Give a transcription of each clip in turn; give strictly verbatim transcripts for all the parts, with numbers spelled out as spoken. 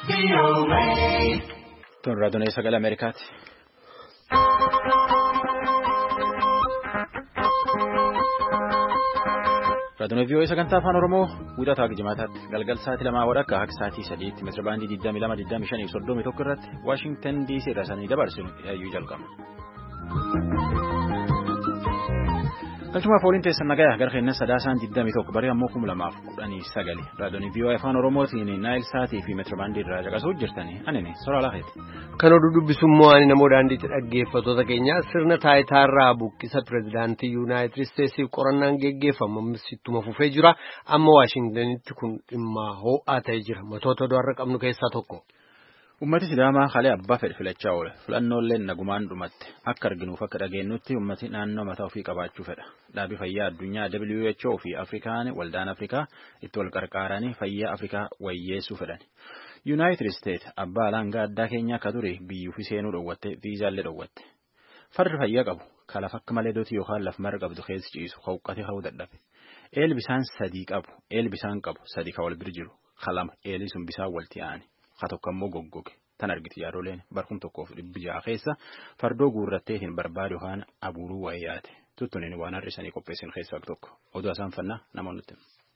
Tun raadiyoo sagalee Ameerikaati. Raadiyoo vii'oo sagantaa afaan Oromoo wiixataa Jimaataatti galgal sa'aatii lamaa wadhakka akka sa'aatii sadiitti meetira baandii digdamii lama digdamii shanii soddomii tokko irratti Waashingtan D C irraa sanii dabarsinu yaayyuu jalqaba. Galchumaaf waliin teessan nagaya gara keenya sadaasaan digdamii tokko barii ammoo kuma lamaaf kudhanii sagali raadiyoo vii'oo afaan Oromootiin naayil sa'aatii fi meetira baandii irraa caqasuu jirtanii anini soraa laafeeti. Kan oduu dubbisummoo ani namoo daandiitti dhaggeeffattoota keenya sirna taayitaarraa buqqisa pirezidaantii Yuunaayitid Isteetsiif qorannaan geggeeffamu ittuma fufee jira amma Waashingtanitti kun dhimma ho'aa ta'ee jira matoota oduu har'a qabnu keessaa tokko. Ummati Sidaamaa haala abbaa fedhe filachaa oole filannoolee nagumaan dhumatte akka arginuuf akka dhageenyutti ummati naannoo mataa ofii qabaachuu fedha dhaabii fayyaa addunyaa W H O fi Afrikaan waldaan Afrikaa itti wal qarqaaranii fayyaa Afrikaa wayyeessuu fedhan. Yuunaayitid Isteet abbaa alangaa addaa keenya akka ture biyyuufi seenuu dhowwatte viizaallee dhowwatte farri fayyaa qabu kalaaf akka malee dooti yookaan laf mara qabdu keessi ciisu hawqatee hawuu dadhabe eel bisaan sadii qabu eel bisaan qabu sadii ka wal bir jiru kalama eelii sun bisaan walti aani haa tokko ammoo goggoge tan argiti yaadoleen barkum tokkoof dhibbi ja'a keessa fardoo guurrattee hin barbaadu yookaan abuuruu wayyaate tuttuniin waan har'isanii qopheessin keessaa tokko oduu asaan fannaa namoonni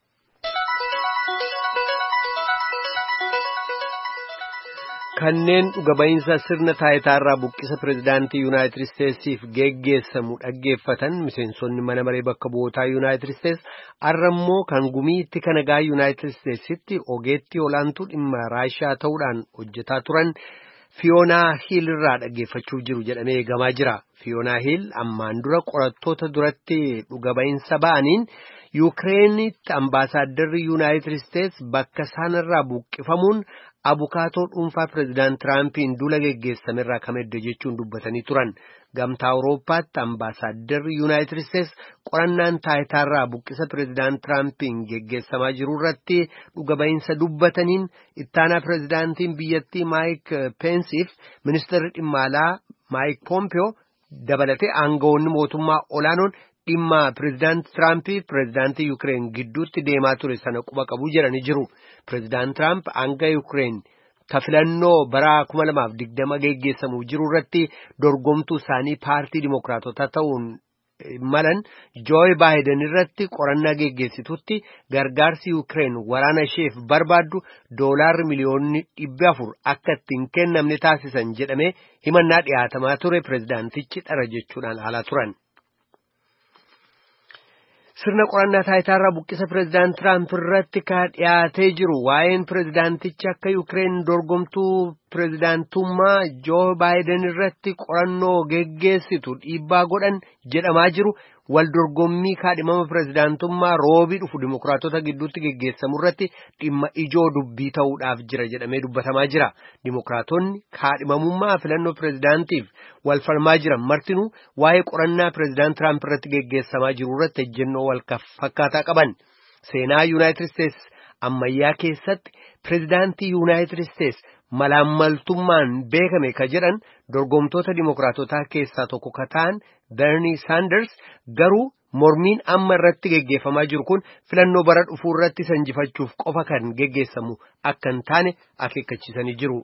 Kanneen dhuga ba'iinsa sirna taayitaarraa buqqisa pirezidaantii Yuunaayitid Isteetsiif geggeessamu dhaggeeffatan miseensonni mana maree bakka bu'ootaa Yuunaayitid Isteets har'ammoo kan gumiitti kanagaa Yuunaayitid Isteetsitti ogeettii olaantuu dhimma Raashiyaa ta'uudhaan hojjetaa turan Fiyoonaa Hiil irraa dhaggeeffachuu jiru jedhamee eegamaa jira. Fiyoonaa Hiil ammaan dura qorattoota duratti dhuga ba'iinsa ba'aniin Yukireenitti ambaasaaddarri Yuunaayitid Isteets bakka isaanirraa buqqifamuun abukaatoo dhuunfaa pirezidaant Tiraampiin duula geggeessamerraa kamedde jechuun dubbatanii turan. Gamtaa Awurooppaatti ambaasaaddarri Yuunaayitid Isteets qorannaan taayitaarraa buqqisa pirezidaant Tiraampiin geggeessamaa jiru irratti dhuga ba'iinsa dubbataniin ittaanaa pirezidaantiin biyyattii Maayik Peensiif ministeerri dhimma alaa Maayik Poompiyoo dabalatee aangawoonni mootummaa olaanoon dhimma pirezidaant Tiraampi pirezidaantii Yukireen gidduutti deemaa ture sana quba qabu jedhanii jiru. Pirezidaant Tiraamp hanga Yukireen filannoo bara kuma lamaaf digdama geggeessamu jiru irratti dorgomtuu isaanii paartii Dimookiraatotaa ta'uun malan Jooyi Baayiden irratti qorannaa geggeessitutti gargaarsi Yukireen waraana isheef barbaaddu doolaarri miliyoonni dhibba afur akka ittiin kennamne taasisan jedhamee himannaa dhiyaatamaa ture pirezidaantichi dhara jechuudhaan haalaa turan. Sirna qorannaa taayitaarraa buqqisa pirezidaant Tiraamp irratti ka dhiyaatee jiru waa'een pirezidaantichi akka Yukireen dorgomtuu pirezidaantummaa Joo Baayiden irratti qorannoo geggeessitu dhiibbaa godhan jedhamaa jiru wal dorgommii kaadhimama pirezidaantummaa roobii dhufu Dimookiraatota gidduutti geggeessamu irratti dhimma ijoo dubbii ta'uudhaaf jira jedhamee dubbatamaa jira. Dimookiraatonni kaadhimamummaa filannoo pirezidaantiif wal falmaa jiran martinuu waa'ee qorannaa pirezidaant Tiraamp irratti geggeessamaa jiru irratti ejjennoo wal fakkaataa qaban. Seenaa Yuunaayitid Isteets ammayyaa keessatti pirezidaantii Yuunaayitid Isteets malaammaltummaan beekame ka jedhan dorgomtoota Dimookiraatotaa keessaa tokko ka ta'an Bernie Sanders garuu mormiin amma irratti geggeeffamaa jiru kun filannoo bara dhufuu irratti sanjifachuuf qofa kan geggeessamu akka hin taane akeekkachiisanii jiru.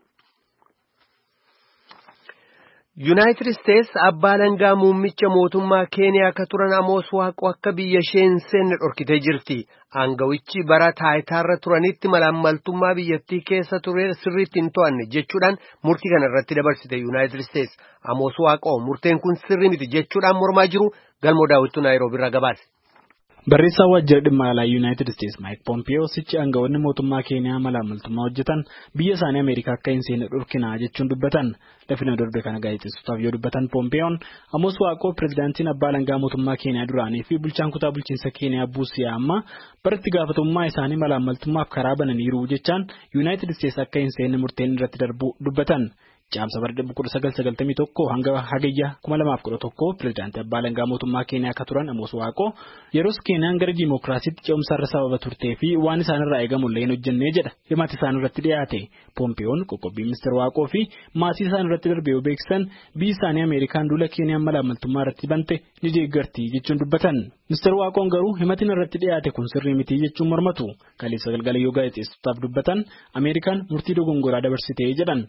Yuunaayitid Isteets abbaa alangaa muummicha mootummaa Keeniyaa akka turan Amoos Waaqoo akka biyya isheen seenne dhorkitee jirti. Aangawichi bara taayitaarra turanitti malaammaltummaa biyyattii keessa ture sirriitti hin to'anne jechuudhaan murtii kana irratti dabarsite Yuunaayitid Isteets. Amoos Waaqoo murteen kun sirrii miti jechuudhaan mormaa jiru galmoo daawwituu Naayiroobii irraa gabaase. Barreessaa waajjira dhimma alaa Yuunaayitid Isteets Maayik Poompiyoo sichi aangawoonni mootummaa Keeniyaa malaammaltummaa hojjetan biyya isaanii Ameerikaa akka hin seenne dhorkinaa jechuun dubbatan. Lafina darbe kana gaazexeessootaaf yoo dubbatan Poompiyoon Amoos Waaqoo pirezidaantiin abbaa alangaa mootummaa Keeniyaa duraanii fi bulchaan kutaa bulchiinsa Keeniyaa Buusiyaa amma baratti gaafatamummaa isaanii malaammaltummaaf karaa bananiiru jechaan Yuunaayitid Isteets akka hin seenne murteen irratti darbu dubbatan. Caamsa bara kudha sagal sagaltamii tokko hanga hagayya kuma lamaaf kudha tokko pirezidaantii abbaa alangaa mootummaa Keeniyaa akka turan Amos Waaqoo yeroos Keeniyaan gara diimokiraasiitti ce'umsaarra sababa turtee fi waan isaanirraa eegamu illee hin hojjennee jedha himati isaan irratti dhiyaate. Poompiyoon qoqqobbii ministeer Waaqoo fi maatii isaan irratti darbee yoo beeksisan biyyi isaanii Ameerikaan duula Keeniyaan malaamaltummaa irratti bante ni deeggarti jechuun dubbatan. Ministeer Waaqoon garuu himatiin irratti dhiyaate kun sirrii miti jechuun mormatu. Kaleessa galgala yoo gaazexeessitotaaf dubbatan Ameerikaan murtii dogongoraa dabarsitee jedhan.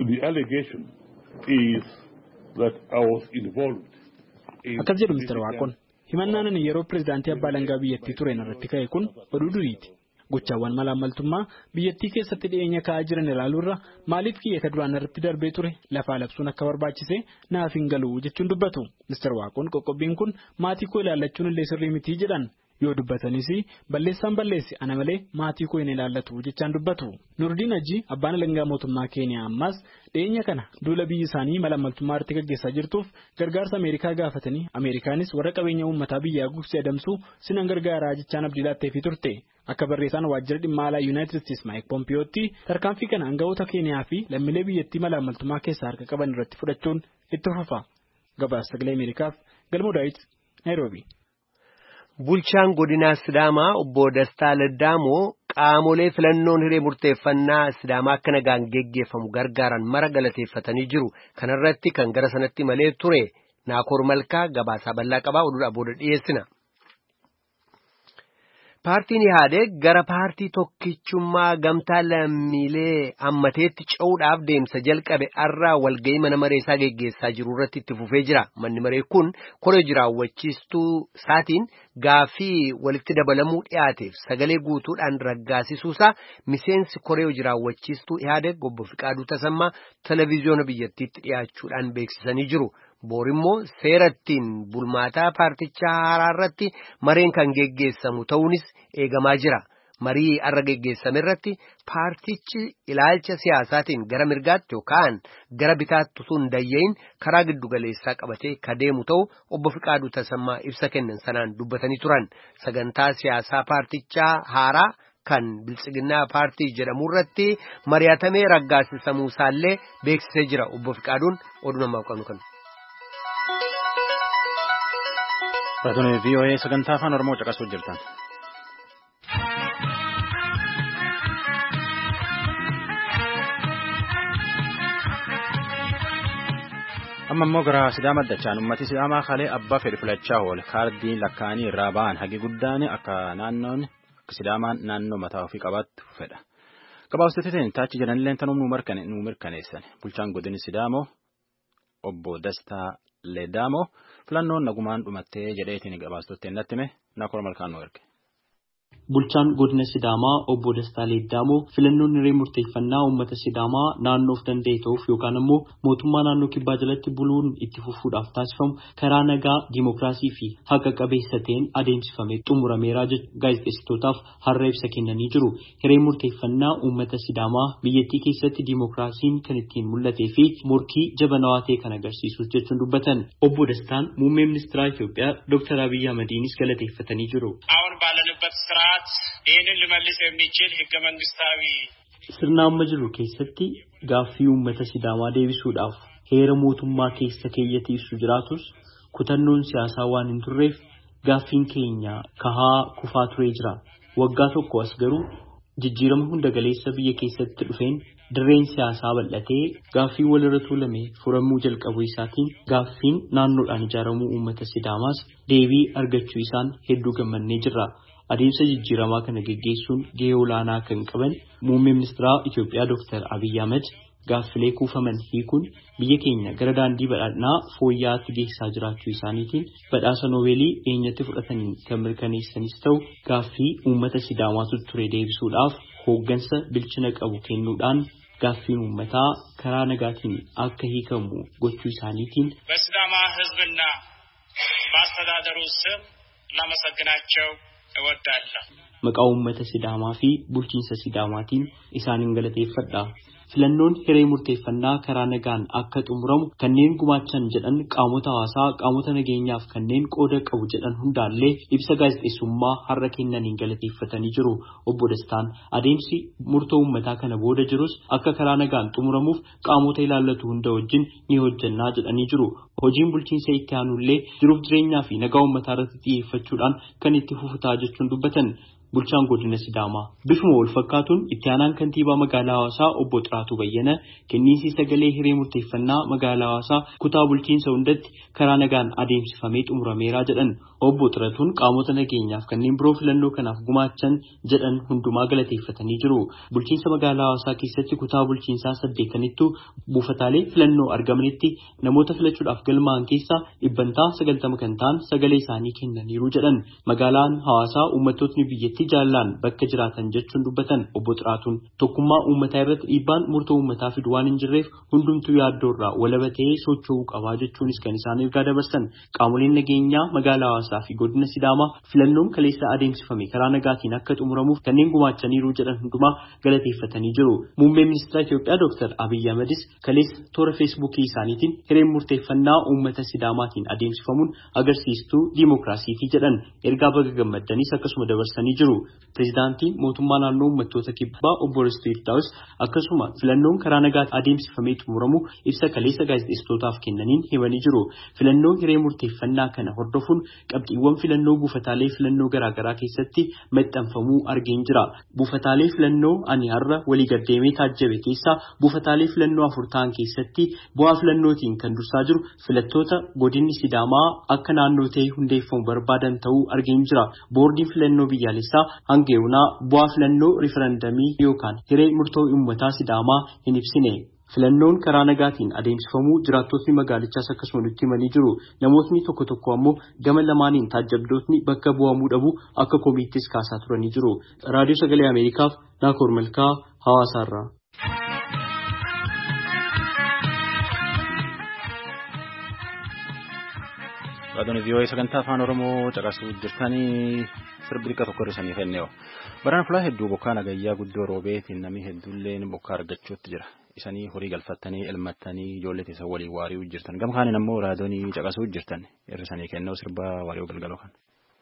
Is that I was involved. Akkas jedhu ministeer Waaqoon himannaan ani yeroo pirezidaantii abbaa alangaa biyyattii ture irratti ka'e kun oduu duriiti. Gochaawwan malaamaltummaa biyyattii keessatti dhiyeenya ka'aa jiran ilaaluurra maaliif kiyya duraan irratti darbee ture lafaa labsuun akka barbaachise naaf hin galu jechuun dubbatu. Ministeer Waaqoon qoqqobbiin kun maatii koo ilaallachuun illee sirrii mitii jedhan. Yoo dubbatanis balleessaan balleessi ana malee maatii koo hin ilaallatu jechaan dubbatu. Nurdiin Hajji abbaan alangaa mootummaa Keeniyaa ammas dhiyeenya kana duula biyyi isaanii malaamaltummaa irratti gaggeessaa jirtuuf gargaarsa Ameerikaa gaafatanii Ameerikaanis warra qabeenya uummataa biyyaa gugsee adamsuu sinan gargaaraa jechaan abdii laatteefii turte. Akka barreessaan waajjira dhimma alaa Yuunaayitid Isteetsi Maayik Poompiyootti tarkaanfii kana aangawoota Keeniyaa fi lammiilee biyyattii malaamaltummaa keessaa harka qaban irratti fudhachuun itti fufa. Gabaasa sagalee Ameerikaaf Galmoo Daawit Naayiroobii. Bulchaan godinaa Sidaamaa obbo Dastaa Leddamoo qaamolee filannoon hiree murteeffannaa Sidaamaa akka nagaan geggeeffamu gargaaran mara galateeffatanii jiru. Kana irratti kan gara sanatti malee ture Naakoor Malkaa gabaasaa bal'aa qabaa oduudhaa booda dhiyeessina. Paartiin Ihaadeeg gara paartii tokkichummaa gamtaa lammiilee ammateetti ce'uudhaaf deemsa jalqabe arraa walga'ii mana mareesaa geggeessaa jiru irratti itti fufee jira. Manni maree kun koree jiraawwachiistuu isaatiin gaaffii walitti dabalamuu dhiyaateef sagalee guutuudhaan raggaasisuusaa miseensi koree jiraawwachiistuu Ihaadeeg obbo Fiqaaduu Tasammaa televiziyoona biyyattiitti dhiyaachuudhaan beeksisanii jiru. Boorimmoo seerattiin bulmaataa paartichaa haaraa irratti mareen kan geggeessamu ta'uunis eegamaa jira. Marii arra geggeessame irratti paartichi ilaalcha siyaasaatiin gara mirgaatti yookaan gara bitaatti osoo hin dayya'iin karaa giddugaleessaa qabatee kadeemu ta'u obbo Fiqaaduu Tasammaa ibsa kennan sanaan dubbatanii turan. Sagantaa siyaasaa paartichaa haaraa kan biltsiginnaa paartii jedhamu irratti mari'atamee raggaasisamuu isaallee beeksisee jira. Obbo Fiqaaduun oduu namaaf qabnu kan. Raadiyoo V O A sagantaa afaan Oromoo caqasuu jirtan. Amma immoo gara Sidaamaa dachaan ummati Sidaamaa kalee abbaa fedhi filachaa oole kaardii lakkaanii irraa ba'an hagi guddaan akka naannoon Sidaamaan naannoo mataa ofii qabaattu fedha. Gabaabsiteetiin taachi jedhanillee tanuu nu mirkaneessan. Bulchaan godina Sidaamoo obbo Dastaa Leddamoo filannoon nagumaan dhumattee jedheetiin gabaastotteen natti hime Naakoor Malkaan nu erge. Bulchaan godina Sidaamaa obbo Dastaa Leddamoo filannoon hiree murteeffannaa uummata Sidaamaa naannoof danda'e ta'uuf yookaan immoo mootummaa naannoo kibbaa jalatti buluun itti fufuudhaaf taasifamu karaa nagaa diimokiraasii fi haqa qabeessa ta'een adeemsifamee xumurameeraa jechuun gaazexeessitootaaf har'a ibsa kennanii jiru. Hiree murteeffannaa uummata Sidaamaa biyyattii keessatti diimokiraasiin kan ittiin mul'atee fi morkii jabanawaa ta'e kan agarsiisus jechuun dubbatan. Obbo Dastaan muummee ministeera Itoophiyaa Dooktar Abiyyi Ahmediinis galateeffatanii jiru. ስርዓት ይህንን ሊመልስ የሚችል ህገ መንግስታዊ sirna amma jiru keessatti gaaffii uummata Sidaamaa deebisuudhaaf heera mootummaa keessa keeyyatti ibsu jiraatus kutannoon siyaasaa waan hin turreef gaaffiin keenya kahaa kufaa turee jira. Waggaa tokko as garuu jijjiirama hunda galeessa biyya keessatti dhufeen dirreen siyaasaa bal'atee gaaffii walirra tuulame furamuu jalqabuu isaatiin gaaffiin naannoodhaan ijaaramuu uummata Sidaamaas deebii argachuu isaan hedduu gammannee jirra. Adeemsa jijjiiramaa kana geggeessuun gahee olaanaa kan qaban muummee ministeera Itoophiyaa Dooktar Abiyyi Ahmed gaaffilee kuufaman hiikuun biyya keenya gara daandii badhaadhinaa fooyya'aatti geessaa jiraachuu isaaniitiin badhaasa noobeelii eenyatti fudhatanii kan mirkaneessanis ta'u gaaffii uummata Sidaamaatu ture deebisuudhaaf hooggansa bilchina qabu kennuudhaan gaaffiin uummataa karaa nagaatiin akka hiikamu gochuu isaaniitiin በሲዳማ ህዝብና በአስተዳደሩ ስም ላመሰግናቸው እወዳለሁ። maqaa uummata Sidaamaa fi bulchiinsa Sidaamaatiin isaanin galateeffadha. Filannoon hiree murteeffannaa karaa nagaan akka xumuramu kanneen gumaachan jedhan qaamota hawaasaa qaamota nageenyaaf kanneen qooda qabu jedhan hundaallee ibsa gaazexeessummaa har'a kennaniin galateeffatanii jiru. Obbo Dastaan adeemsi murtoo uummataa kana booda jirus akka karaa nagaan xumuramuuf qaamota ilaallatu hunda wajjin ni hojjannaa jedhanii jiru. Hojiin bulchiinsa itti aanullee jiruuf jireenyaa fi nagaa uummataa irratti xiyyeeffachuudhaan kan itti fufutaa jechuun dubbatan. Bulchaan godina Sidaamaa bifuma wal fakkaatuun itti aanaan kantiibaa magaalaa Hawaasaa obbo Xiraatuu Bayyana kenniinsi sagalee hiree murteeffannaa magaalaa Hawaasaa kutaa bulchiinsa hundatti karaa nagaan adeemsifamee xumurameera jedhan. Obbo Xiraatuun qaamota nageenyaaf kanneen biroo filannoo kanaaf gumaachan jedhan hundumaa galateeffatanii jiru. Bulchiinsa magaalaa Hawaasaa keessatti kutaa bulchiinsaa saddeettanittu buufataalee filannoo argamanitti namoota filachuudhaaf galmaa'an keessaa dhibbantaa sagaltama kan ta'an sagalee isaanii kennaniiru jedhan. Magaalaan Hawaasaa uummattootni biyyattii jaallaan bakka jiraatan jechuun dubbatan obbo Xiraatuun tokkummaa uummataa irratti dhiibbaan murtoo uummataa fidu waan hin jirreef hundumtuu yaaddoorraa walaba ta'ee socho'uu qabaa jechuunis kan isaan ergaa dabarsan. Qaamoleen nageenyaa magaalaa Hawaasaa fi godina Sidaamaa filannoon kaleessa adeemsifame karaa nagaatiin akka xumuramuuf kanneen gumaachaniiru jedhan hundumaa galateeffatanii jiru. Muummeen ministeera Itoophiyaa Dr. Abiy Ahmedis kaleessa toora feesbuukii isaaniitiin hireen murteeffannaa uummata Sidaamaatiin adeemsifamuun agarsiistuu diimokiraasiitii jedhan ergaa baga gammaddanis akkasuma dabarsanii jiru. Pireezidaantiin mootummaa naannoo uummattoota kibbaa obbo Ristuu Yirdaa'us akkasuma filannoon karaa nagaatiin adeemsifamee xumuramu ibsa kaleessa gaazexeessitootaaf kennaniin himanii jiru. Filannoo hiree murteeffannaa kana hordofuun qabxiiwwan filannoo buufataalee filannoo garaagaraa keessatti maxxanfamuu argeen jira. Buufataalee filannoo ani har'a walii gaddeemee taajjabe keessaa buufataalee filannoo afur ta'an keessatti bu'aa filannootiin kan dursaa jiru filattoota godinni Sidaamaa akka naannoo ta'e hundeeffamu barbaadan ta'uu argeen jira. Boordiin filannoo biyyaalessaa hanga yoonaa bu'aa filannoo riifarandamii yookaan hiree murtoo uummataa Sidaamaa hin ibsine. Filannoon karaa nagaatiin adeemsifamuu jiraattotni magaalichaas akkasuma nutti himanii jiru. Namootni tokko tokko ammoo gama lamaaniin taajjabdootni bakka bu'amuu dhabu akka komiittis kaasaa turanii jiru. Raadiyoo Sagalee Ameerikaaf Naakoor Malkaa Hawaasaarraa. Raadiyoon vii'oo'ee sagantaa afaan Oromoo caqasuu jirtanii sirbi xiqqaa tokko hir'isanii kenneewu. Baraan fulaa hedduu bokkaa nagayyaa guddoo roobeetiin namni hedduulleen bokkaa argachuutti jira. Isanii horii galfattanii elmattanii ijoollee teessan waliin waari'uu jirtan. Gama kaaniin ammoo raadiyoonii caqasuu jirtan hir'isanii kennuu sirba waari'uu galgaloo kan.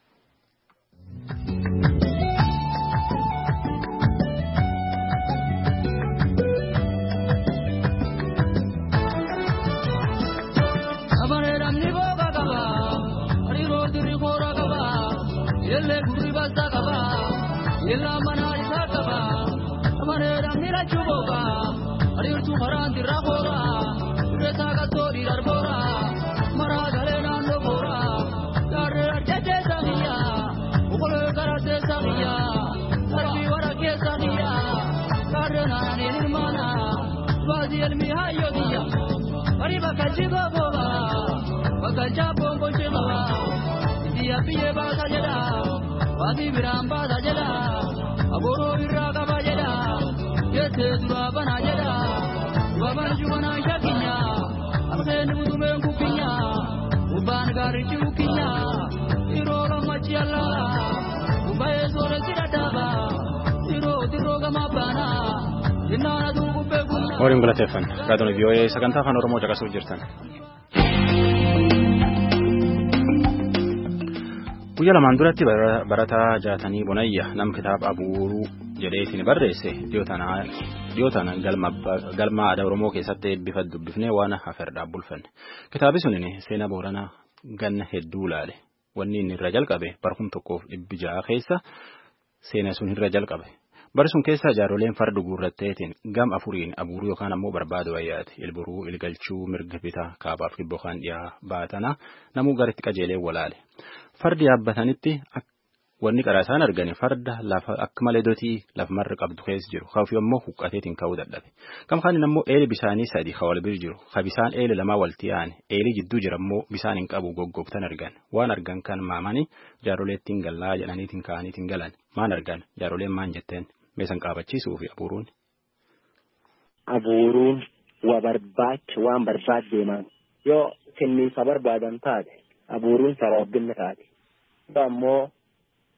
Yelle gurri basta kaba, yella mana isa kaba, amane ramira chuboga, ari urtu maran dirabora, resa katori darbora, mara gale nando bora, darre arjete samiya, ukole karate samiya, arbi wara ke samiya, darre nane nirmana, bazi elmi hayo diya, ari bakaji boba, bakaja bombo chema. Biye basa jeda, wadi biramba jeda, agoro birraga jeda, yete durabana jeda, baban jumana shakinya, amsen budumen kukinya, uban gari chukinya, irola machiala, ubaye sore siradaba, iro diroga mabana, inana dugu beguna. Orin galateeffan, raadiyoon vii'oo'ee sagantaa afaan Oromoo caqasuu jirtan. Guyyaa lamaan duratti barataa jaatanii bonayya nam kitaaba abuuruu jedhee isin barreesse dhiyootaan galma aadaa Oromoo keessatti bifa dubbifnee waan haferdhaa bulfanne. Kitaabi sunin seenaa Booranaa ganna hedduu ilaale. Wanni inni irra jalqabe barkum tokkoof dhibbi ja'a keessa seenaa sun irra jalqabe. Bari sun keessa jaaroleen farda guurratteetiin gam afuriin abuuruu yookaan ammoo barbaadu wayyaati. Ilburuu, ilgalchuu, mirga bitaa, kaabaaf kibboo kan dhiyaa baatana namuu garitti qajeelee walaale. Fardi yaabbatanitti wanni qaraa isaan argani farda lafa akka malee dotii lafa marra qabdu keessa jiru. Kaafi ammoo huqqateetiin ka'uu dadhabe. Kam kaaniin ammoo eeli bisaanii sadi hawal bir jiru. Ha bisaan eeli lamaa walti yaa'ani. Eeli jidduu jira ammoo bisaan hin qabu goggogtan argan. Waan argan kan maamanii jaaroleettiin gallaa jedhaniitiin ka'aniitiin galan. Maan argan jaaroleen maan jetteen meesan qaabachiisuu fi abuuruun. Abuuruun waa barbaacha waan barbaad deeman. Yoo kenniisa barbaadan taate abuuruun sababbinni taate. Ammoo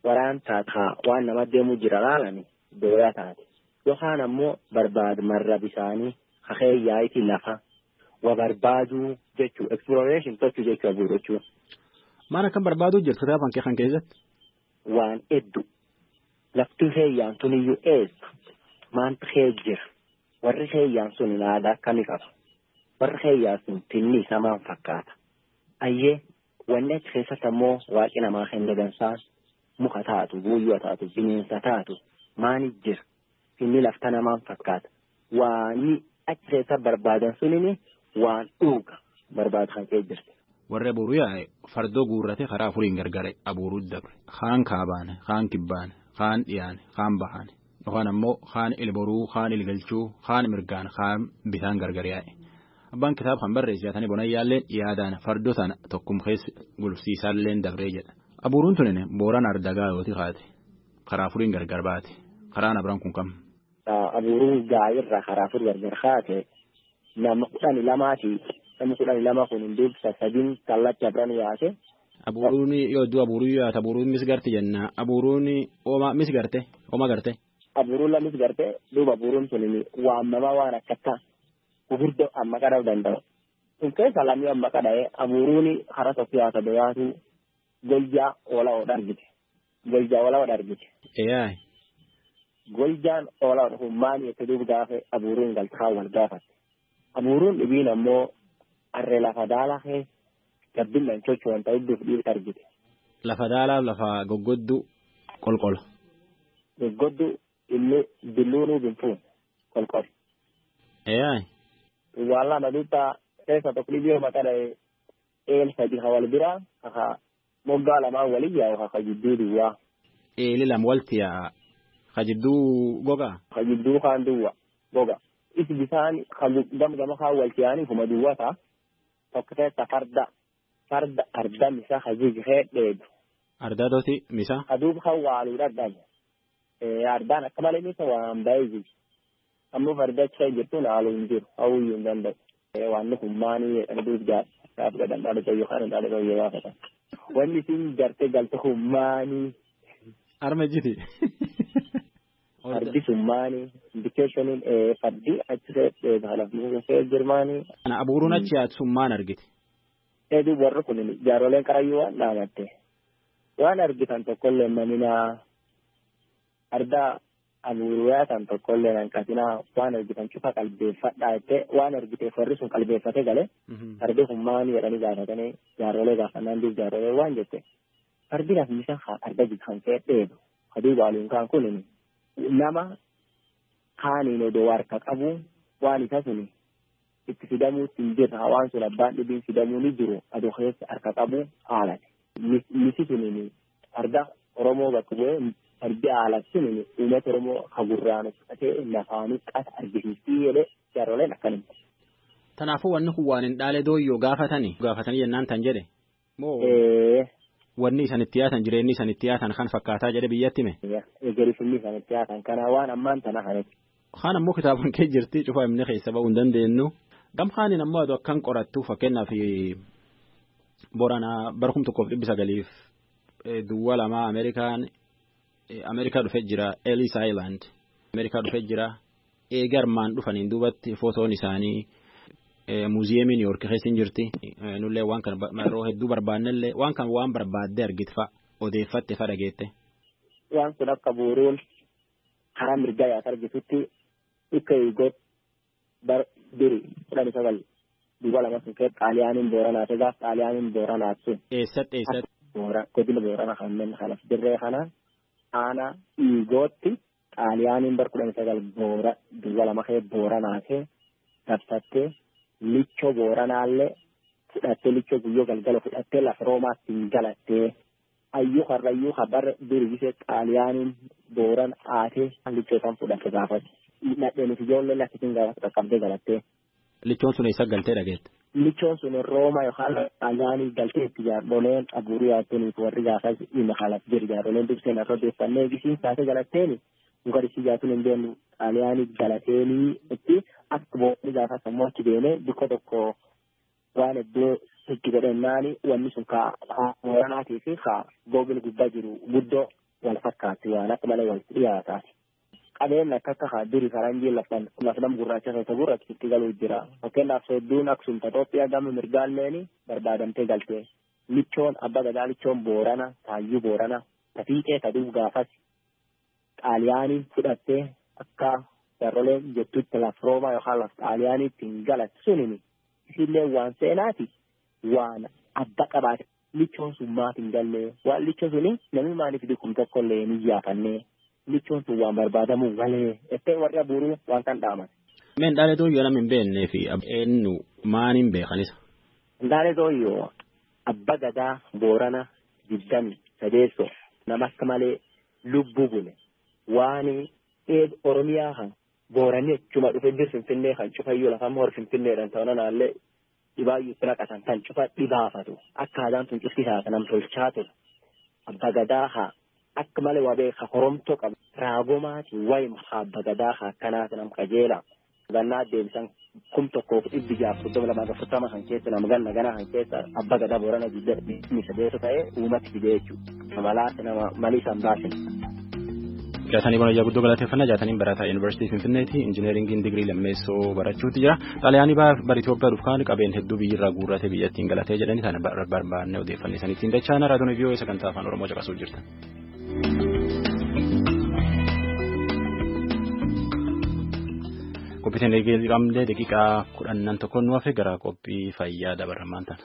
waraan taataa waan nama deemu jira laalani dooyaa taate yookaan ammoo barbaad marra bisaanii haqee yaa'itii lafa wa barbaaduu jechuu exploration tochuu jechuu abuuru jechuu. Maal akka barbaaduu jirtu ta'a fankee kan keessatti? Waan hedduu lafti heeyyaan sun iyyuu eessa maanti hee jira warri heeyyaan sun aadaa akkamii qaba warri heeyyaan sun tinni isaa maan fakkaata ayyee wanni achi keessatti ammoo waaqi namaa hin dagansaa muka taatu buuyyoo taatu bineensa taatu maani jira tinni lafta namaan fakkaata waani achi keessa barbaadan sunini waan dhuuga barbaadu kan kee jirti. Warri abuuruu yaa'e fardoo guurrate karaa afuriin gargare abuuruu dabre kaan kaabaane kaan kibbaane kaan dhiyaane kaan bahaane yookaan ammoo kaan ilboruu kaan ilgalchuu kaan mirgaan kaan bitaan gargar yaa'e abbaan kitaaba kan barreesse yaatanii bonayyaalleen yaadaan fardoo tana tokkum keessa gulufsiisaalleen dabree jedha abuuruun tunin booraan ardagaa yooti kaate karaa afuriin gargar baate karaan abran kun kam. Abuuruun gaayirraa karaa afur gargar kaate nama kudhanii lamaati. Nama kudhanii lama kun hin deebisa sadiin kallacha abran yaate. Abuuruun yoo iddoo abuuruu yaata abuuruun misgarte jenna abuuruun ooma misgarte ooma garte. Abuuruun la misgarte duuba abuuruun sun waamamaa waan akkata gurguddoo amma kadhuu danda'u. Kun keessa lamii amma kadhee abuuruun hara tokko yaata beeyaatu goljaa oola oodha argite. Goljaa oola oodha argite. Eeyaa. Goljaan oola oodha kun maali itti duuba gaafe abuuruun galtaa wal gaafate. Abuuruun dhibiin ammoo arree lafa daalaa kee gabbillan socho'an ta'uu dhufu dhiibta argite. Lafa daalaa lafa goggoddu qolqola. Goggoddu inni billuunuu binfuun qolqola. Eeyaa. Waan lama duuba keessa tokko dhibee maqaa eel sadii hawal biraa haa moggaa lamaan walii yaa'u haa jidduu duwwaa. Eeli lama walti yaa haa jidduu gogaa. Haa jidduu kaan duwwaa gogaa. Isi bisaan gam gama kaan walti yaa'anii kuma duwwaa ta'a. Tokko keessa farda farda arda misa hajiji dheedu. Arda dooti misa. Aduuba kan waaluu dhadhabe. Ardaan akka malee misa waan baay'ee jiru. Ammoo farda achi jirtu naaluu hin jiru hawwiyyuu hin danda'u. Waan kun maanii aduuf jaadha. Gaaf gadhan dhaala ta'e yookaan dhaala ta'e gaafata. Wanni isin gartee galte kun maanii. Arma jiti. Fardi sun maanii. Indikeeshiniin fardi achi dheedu halafni kee jirmaanii. Kana abuuruun achi yaatu sun maan argite? Eeduu warri kun jaaroleen qarayyuu waan dhaamatte. Waan argitan tokkollee maninaa ardaa abuuruu yaatan tokkollee hanqatinaa waan argitan cufa qalbeeffadhaa jettee waan argiteef warri sun qalbeeffate galee fardi kun maanii jedhanii gaafatanii jaarolee gaafannaan duuf jaarolee waan jette fardi lafmisa arda jikan kee dheedu aduu baaluun kaan kun nama kaaniin odoo harka qabu waan isa suni itti fidamuutti hin jirra waan sun abbaan dhibiin fidamuu ni jiru adoo keessa harka qabu haalate. Misi suniin arda Oromoo bakka bu'ee fardi haalati suniin uummata Oromoo hagurraan uffatee lafaanii qasa argisiistii jedhee jaaroleen akkanuma. Kanaafuu wanni kun waan hin dhaale dooyyoo gaafatanii gaafatanii jennaan tan jedhe. Moo wanni isaan itti yaatan jireenyi isaan itti yaatan kan fakkaataa jedhe biyyatti hime. Eegariifni isaan itti yaatan kana waan ammaan tana kanatti. Kaan ammoo kitaaban kee jirti cufaa himne keessa ba'uu hin dandeenyu. Gam kaaniin ammoo aduu akkan qorattu fakkeenyaaf Boranaa barkum tokkoof dhibbi sagaliif duwwaa lamaa Ameerikaan Ameerikaa dhufee jira Ellis Island Ameerikaa dhufee jira eegarmaan dhufaniin duubatti footoon isaanii muuziyeemii New York keessa hin jirti nullee waan kan yeroo hedduu barbaannellee waan kan waan barbaadde argitfa odeeffatte fa dhageette. Waan kun akka buuruun karaa mirgaa yaata argitutti akka eegot bar duri kudhanii sagal. Duba lama sun kee xaaliyaaniin booranaa ta'e gaaf xaaliyaaniin booranaa sun. Eessatti eessatti. Boora godina boorana kanneen kanas dirree kana aanaa dhiigootti xaaliyaaniin bar kudhanii sagal boora duba lama kee booranaa ta'e dabsattee lichoo booranaallee fudhattee lichoo guyyoo galgala fudhattee lafa roomaatti hin galattee ayyuu harrayyuu habar dirgisee xaaliyaaniin booran aatee lichoo isaan fudhatte gaafate. Nadheen ijoollee lakkitiin gaafate qaqqabdee galattee. Lichoon sun eessa galtee dhageette? Lichoon sun Rooma yookaan Xaaliyaanii galtee itti jaarboleen abuuruu yaattanii warri gaafas dhimma haalas jiru jaarboleen dubbiseen irra odeeffannee gisiin taatee galatteeni mukarisii jaatuun hin beeknu Xaaliyaanii galateenii itti akka boonni gaafas ammoo achi deemee bakka tokko waan iddoo itti godhannaani wanni sun kaa mooranaatii fi kaa googil gubbaa jiru guddoo wal fakkaatti waan akka malee walitti dhiyaataati. Qabeen akka akka haaddurii faranjii lafan lafdam gurraacha isa gurraachitti galuu jira. Fakkeenyaaf soodduun Aksum Itoophiyaa gama mirgaalleen barbaadamtee galte. Lichoon Abbaa Gadaa lichoon Boorana Taayyuu Boorana tafiiqee taduuf gaafas xaaliyaanii fudhattee akka jarroleen jettutti laf Roomaa yookaan laf xaaliyaaniitti hin galatti sunini isillee waan seenaati waan abba qabaate lichoon sun maatiin gallee waan lichoon suni namni maaliif dikum tokkollee ni yaafannee lichoon sun waan barbaadamuu malee ettee warri abuuruu waan kan dhaaman. Meen dhaalee tooyyoo nama hin beeknee fi eenyu maan hin beekanisa. Dhaalee tooyyoo Abba Gadaa Boorana Jiddami Sadeessoo nama akka malee lubbuu bule waan eed Oromiyaa kan Booranii achuma dhufe bir Finfinnee kan cufayyuu lafaan hor Finfinneedhaan ta'uu naallee dhibaayyuu itti naqatan kan cufa dhibaafatu akka aadaan tun cufsisaa nam tolchaa ture. Abba Gadaa haa akka malee waa beeka horomtoo qaba raagomaati wayima haa Abba Gadaa haa akkanaati nam qajeela. Gannaa deebisan kum tokkoof dhibbi jaaf soddoma lamaa afurtama kan keessa nama ganna ganaa kan keessa Abba Gadaa Boorana Jiddami Sadeessoo ta'ee uumatti fidee jechuudha. Malaatti nama malii san baasin. Jaatanii Boonayyaa guddoo galateeffannaa jaataniin barataa Yuunivarsiitii Finfinneetti injineeringiin digirii lammeessoo barachuutti jira. Xaaliyaanii bara Itoophiyaa dhufkaan qabeen hedduu biyyirraa guurratee biyyattiin galatee jedhanii sana barbaannee odeeffannee saniittiin dachaana raadiyoon vii'oo sagantaa afaan Oromoo caqasuu jirta. Qophiitiin eegee qabdee daqiiqaa kudhannan tokkoon nu hafe gara qophii fayyaa dabarramaan tana.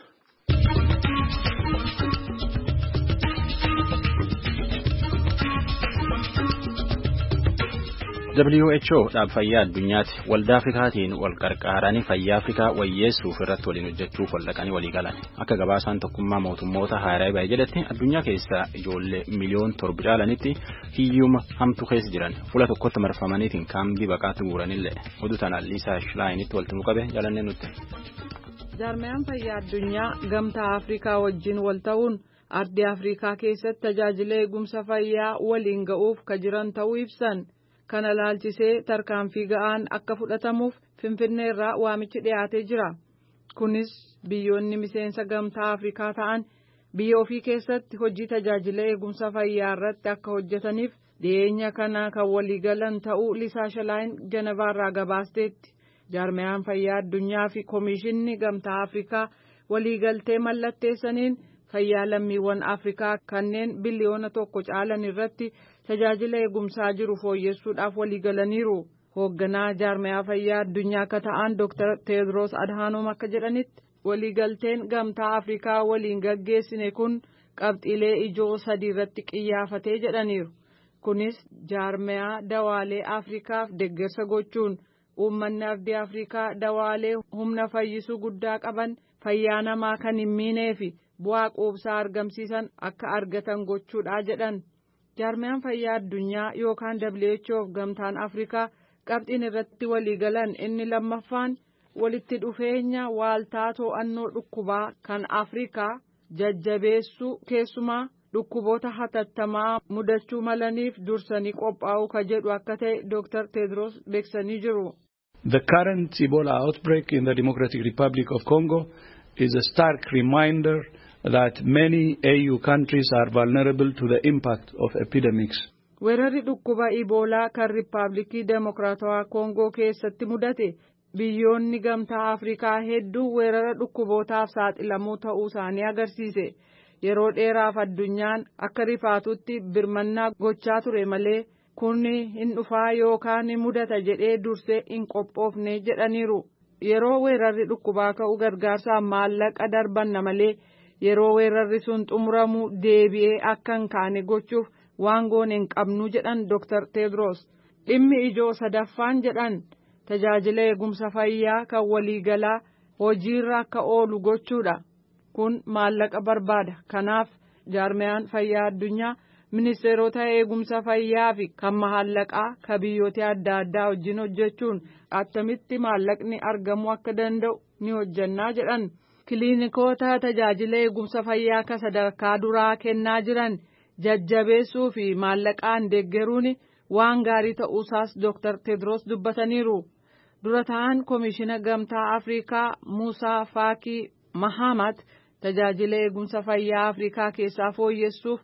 W H O dhaab fayyaa addunyaatti waldaa Afrikaatiin wal qarqaaranii fayyaa Afrikaa wayyeessuuf irratti waliin hojjechuuf waldhaqanii walii galan. Akka gabaasaan tokkummaa mootummoota haaraa baay'ee jedhetti addunyaa keessaa ijoollee miliyoon torba caalanitti hiyyuma hamtu keessa jiran fuula tokkotti marfamaniitiin kaambii baqaatti guuranillee oduu tanaan Liisaa Shilaayiinitti walitti qabe jaalannee nutti. Jaarmiyaan fayyaa addunyaa gamtaa Afrikaa wajjin wal ta'uun ardii Afrikaa keessatti tajaajila eegumsa fayyaa waliin ga'uuf ka jiran ta'uu ibsan. Kana laalchisee tarkaanfii ga'aan akka fudhatamuuf Finfinnee irraa waamichi dhiyaatee jira. Kunis biyyoonni miseensa gamtaa Afrikaa ta'an biyya ofii keessatti hojii tajaajila eegumsa fayyaa irratti akka hojjetaniif dhiyeenya kana kan waliigalan ta'uu Liisaa Shilaayin Jenevaa irraa gabaasteetti. Jaarmiyaan fayyaa addunyaa fi Komishinni gamtaa Afrikaa waliigaltee mallatteessaniin fayyaa lammiiwwan Afrikaa kanneen biliyoona tokko caalan irratti tajaajila eegumsaa jiru fooyyessuudhaaf waliigalaniiru. Hoogganaa jaarmiyaa fayyaa addunyaa akka ta'an Doctor Tedros Adhanom akka jedhanitti waliigalteen gamtaa Afrikaa waliin gaggeessine kun qabxiilee ijoo sadii irratti qiyyaafatee jedhaniiru. Kunis jaarmiyaa dawaalee Afrikaaf deeggarsa gochuun uummanni ardii Afrikaa dawaalee humna fayyisuu guddaa qaban fayyaa namaa kan hin miinee fi bu'aa quubsaa argamsiisan akka argatan gochuudha jedhan. Jaarmiyaan fayyaa addunyaa yookaan W H O gamtaan Afrikaa qabxiin irratti waliigalan inni lammaffaan walitti dhufeenya waaltaa to'annoo dhukkubaa kan Afrikaa jajjabeessuu keessumaa dhukkuboota hatattamaa mudachuu malaniif dursanii qophaa'uu ka jedhu akka ta'e Doctor Tedros beeksanii jiru. The current Ebola outbreak in the Democratic Republic of Congo is a stark reminder that many A U countries are vulnerable to the impact of epidemics. Weerarri dhukkuba Ebola kan Riippaabilikii Demokiraatawaa Koongoo keessatti mudate biyyoonni gamtaa Afrikaa hedduu weerara dhukkubootaaf saaxilamuu ta'uu isaanii agarsiise. Yeroo dheeraaf addunyaan akka rifaatutti birmannaa gochaa ture malee kun hin dhufaa yookaan mudata jedhee dursee hin qophoofne jedhaniiru. Yeroo weerarri dhukkubaa ka'u gargaarsa maallaqa darbanna malee yeroo weerarri sun xumuramu deebi'ee akka hin kaane gochuuf waan goone hin qabnu jedhan Doctor Tedros. Dhimmi ijoo sadaffaan jedhan tajaajila eegumsa fayyaa kan waliigalaa hojiirra akka oolu gochuudha. Kun maallaqa barbaada. Kanaaf jaarmiyaan fayyaa addunyaa ministeerota eegumsa fayyaa fi kan maallaqaa ka biyyoota adda addaa wajjin hojjechuun attamitti maallaqni argamuu akka danda'u ni hojjannaa jedhan. Kiliinikoota tajaajila eegumsa fayyaa ka sadarkaa duraa kennaa jiran jajjabeessuu fi maallaqaan deeggaruun waan gaarii ta'uusaas Doctor Tedros dubbataniiru. Dura ta'an Komishina Gamtaa Afrikaa Muusaa Faakii Mahamat tajaajila eegumsa fayyaa Afrikaa keessaa fooyyessuuf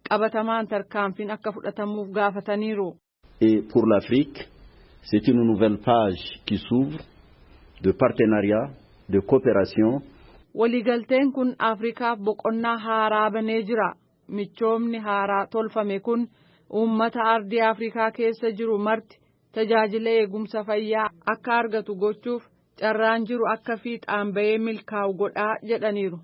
qabatamaan tarkaanfiin akka fudhatamuuf gaafataniiru. Et pour l'Afrique, c'est une nouvelle page qui s'ouvre de partenariat, de coopération. Waliigalteen kun Afrikaaf boqonnaa haaraa banee jira. Michoomni haaraa tolfame kun uummata ardii Afrikaa keessa jiru marti tajaajila eegumsa fayyaa akka argatu gochuuf carraan jiru akka fiixaan bahee milkaa'u godhaa jedhaniiru.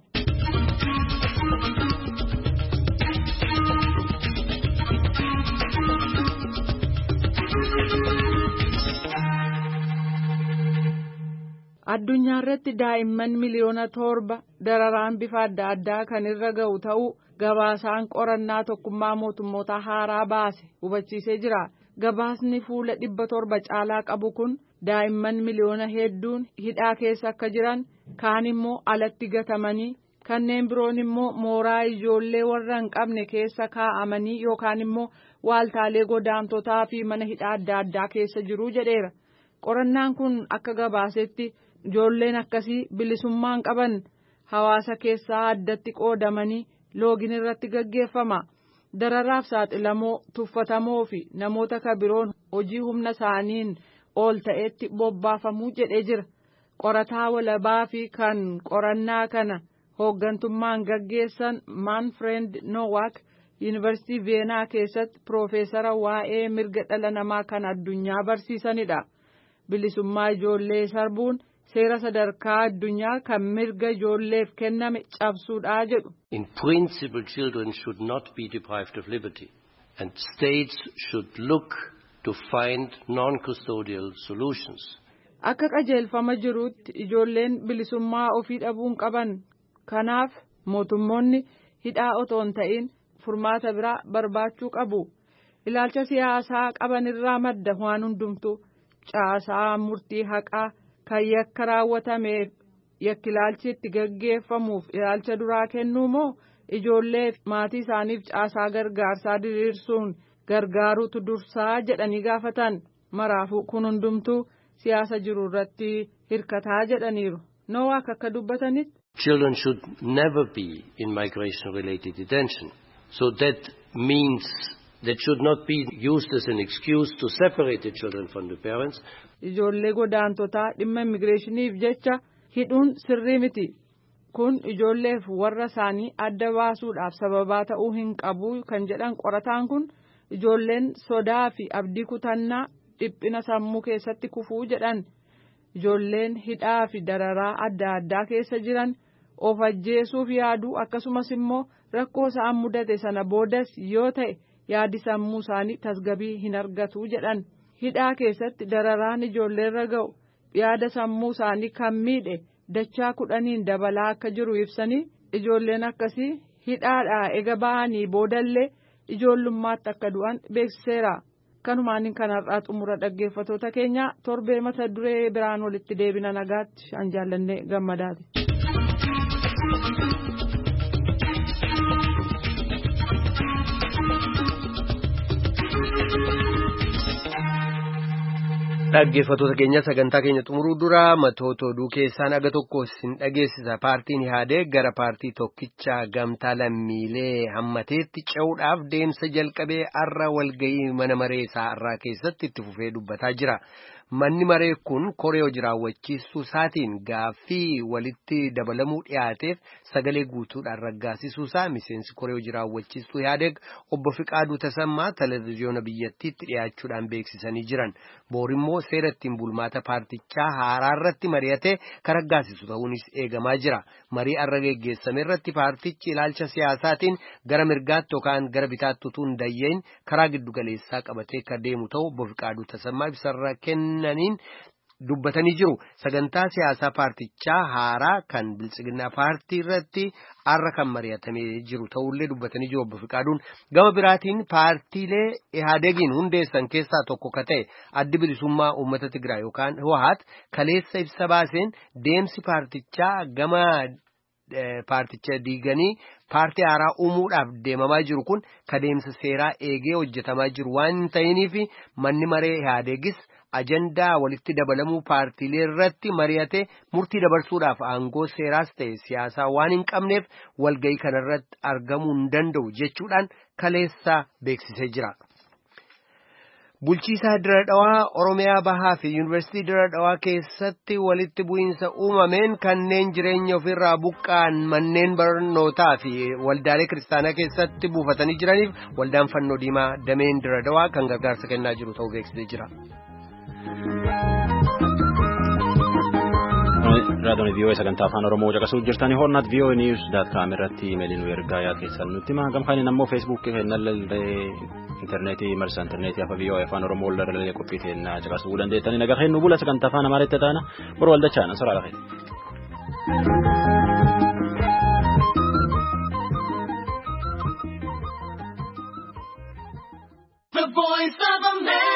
Addunyaa irratti daa'imman miliyoona torba dararaan bifa adda addaa kan irra ga'u ta'uu gabaasaan qorannaa tokkummaa mootummoota haaraa baase hubachiisee jira. Gabaasni fuula dhibba torba caalaa qabu kun daa'imman miliyoona hedduun hidhaa keessa akka jiran, kaan immoo alatti gatamanii, kanneen biroon immoo mooraa ijoollee warra hin qabne keessa kaa'amanii yookaan immoo waaltaalee godaantotaa fi mana hidhaa adda addaa keessa jiru jedheera. Qorannaan kun akka gabaasetti ijoolleen akkasii bilisummaan qaban hawaasa keessaa addatti qoodamanii loogin irratti gaggeeffama. Dararaaf saaxilamoo, tuffatamoo fi namoota kabiroon hojii humna isaaniin ol ta'etti bobbaafamuu jedhee jira. Qorataa walabaa fi kan qorannaa kana hooggantummaan gaggeessan Manfred Nowak Yuunivarsiitii Veenaa keessatti Piroofeesara waa'ee mirga dhala namaa kan addunyaa barsiisanidha. Bilisummaa ijoollee sarbuun seera sadarkaa addunyaa kan mirga ijoolleef kenname cabsuudhaa jedhu. In principle, children should not be deprived of liberty, and states should look to find non-custodial solutions. Akka qajeelfama jirutti ijoolleen bilisummaa ofii dhabuun qaban. Kanaaf mootummoonni hidhaa otoo hin ta'in furmaata biraa barbaachuu qabu. Ilaalcha siyaasaa qaban irraa madda waan hundumtu caasaa murtii haqaa kan yakka raawwatameef yakkilaalchi itti gaggeeffamuuf ilaalcha duraa kennuu moo ijoollee maatii isaaniif caasaa gargaarsaa diriirsuun gargaaruutu dursaa jedhanii gaafatan. Maraafuu kun hundumtuu siyaasa jiru irratti hirkataa jedhaniiru. Nowaak akka dubbatanitti. Children should never be in migration-related detention. So that means that should not be used as an excuse to separate the children from the parents. Ijoollee godaantotaa dhimma immigireeshiniif jecha hidhuun sirrii miti. Kun ijoolleef warra isaanii adda baasuudhaaf sababaa ta'uu hin qabu kan jedhan qorataan kun ijoolleen sodaa fi abdii kutannaa dhiphina sammuu keessatti kufuu jedhan. Ijoolleen hidhaa fi dararaa adda addaa keessa jiran of ajjeesuuf yaaduu akkasumas immoo rakkoo isaan mudate sana boodas yoo ta'e yaadi sammuu isaanii tasgabii hin argatu jedhan. Hidhaa keessatti dararaan ijoolleerra ga'u yaada sammuu isaanii kan miidhe dachaa kudhaniin dabalaa akka jiru ibsanii ijoolleen akkasii hidhaadhaa ega ba'anii boodallee ijoollummaatti akka du'an beeksiseera. Kanumaan kanarraa xumura dhaggeeffatoota keenya torbee mata duree biraan walitti deebina nagaatti an jaallannee gammadaati. Dhaggeeffatoota keenya sagantaa keenya xumuruu dura matoota oduu keessaan aga tokko sin dhageessisa. Paartiin Ihaadeg gara paartii tokkicha gamtaa lammiilee hammateetti ce'uudhaaf deemsa jalqabee har'a walga'ii mana maree isaa irraa keessatti itti fufee dubbataa jira. Manni maree kun koree hojii raawwachiisuu isaatiin gaaffii walitti dabalamuu dhiyaateef sagalee guutuudhaan raggaasisuu isaa miseensi koree hojii raawwachiisuu Ihaadeg obbo Fiqaaduu Tasammaa televezyiyoona biyyattiitti dhiyaachuudhaan beeksisanii jiran. Boorimmoo seera ittiin bulmaata paartichaa haaraa irratti mari'atee kan raggaasisu ta'uunis eegamaa jira. Marii har'a geggeessame irratti paartichi ilaalcha siyaasaatiin gara mirgaatti yookaan gara bitaatti utuu hin dayyeen karaa giddugaleessaa qabatee kan deemu ta'u obbo Fiqaaduu Tasammaa ibsarra kennaniin dubbatanii jiru. Sagantaa siyaasaa paartichaa haaraa kan bilchiginaa paartii irratti har'a kan mari'atamee jiru ta'ullee dubbatanii jiru obbo Fiqaaduun. Gama biraatiin paartiilee Ihaadegiin hundeessan keessaa tokko ka ta'e addi bilisummaa uummata Tigraay yookaan Hwaat kaleessa ibsa baaseen deemsi paartichaa gama paarticha diiganii paartii haaraa uumuudhaaf deemamaa jiru kun kadeemsa seeraa eegee hojjetamaa jiru waan ta'iniif manni maree Ihaadegis ajandaa walitti dabalamuu paartiilee irratti mari'ate murtii dabarsuudhaaf aangoo seeraas ta'e siyaasaa waan hin qabneef walga'ii kanarratti argamuu hin danda'u jechuudhaan kaleessaa beeksisee jira. Bulchiisaa Dirree Dhawaa Oromiyaa Bahaa fi Yuunivarsiitii Dirree Dhawaa keessatti walitti bu'iinsa uumameen kanneen jireenya ofirraa buqqa'an manneen barnootaa fi waldaalee kiristaanaa keessatti buufatanii jiraniif waldaan Fannoo Diimaa dameen Dirree Dhawaa kan gargaarsa kennaa jiru ta'uu beeksisee jira. Raadiyoon V O A sagantaa afaan Oromoo caqasuu jirtanii hornaat V O A News dot com irratti imeelii nu ergaa yaad keessan nutti himaa gamkaaniin ammoo feesbuukii kennallee intarneetii marsa intarneetii afa V O A afaan Oromoo irra qophii kennaa caqasuu dandeettanii nagaa kennu bula sagantaa afaan Amaaritti taana bor waldachaan soraa lafee. The Voice of America.